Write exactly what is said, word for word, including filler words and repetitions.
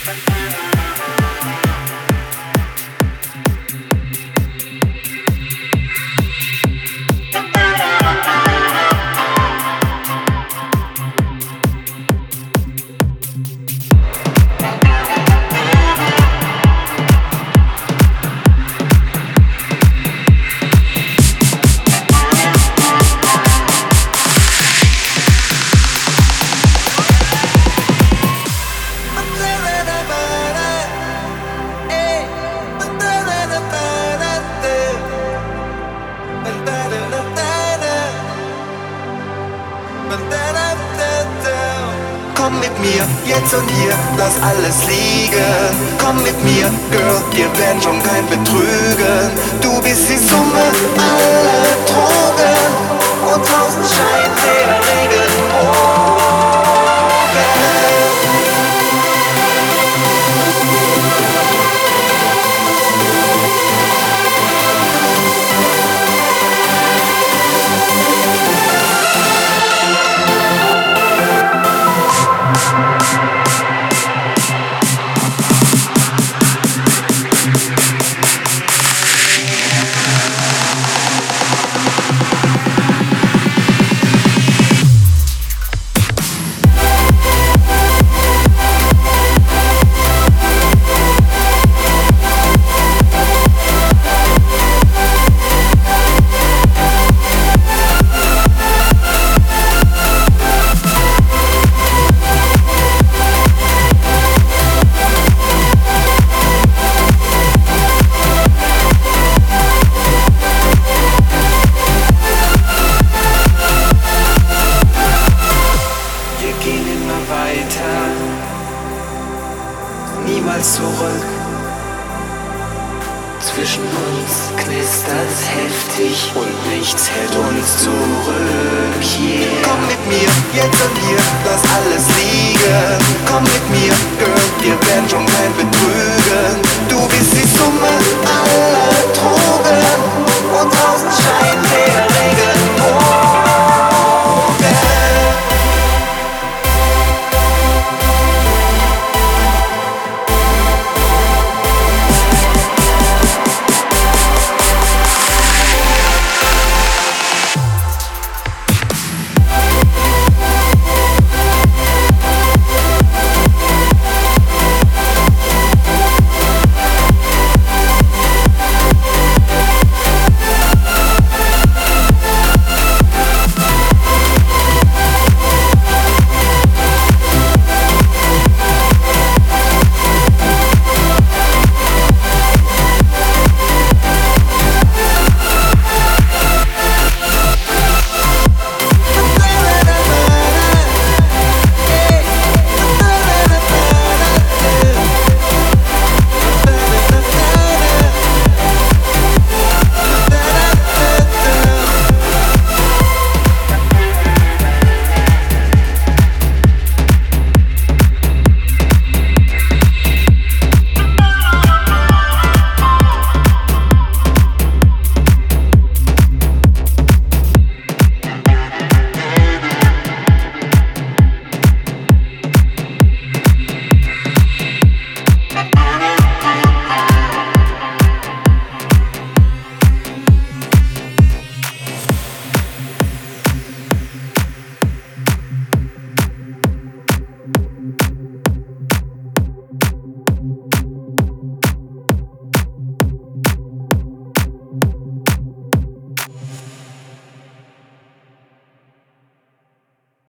Komm mit mir, jetzt und hier, lass alles liegen. Komm mit mir, Girl, wir werden schon kein Betrügen. Du bist die Summe aller Drogen und draußen scheint der Regenbogen. Niemals zurück. Zwischen uns knistert's heftig und nichts hält uns zurück. Yeah. Komm mit mir, jetzt und hier, lass alles liegen. Komm mit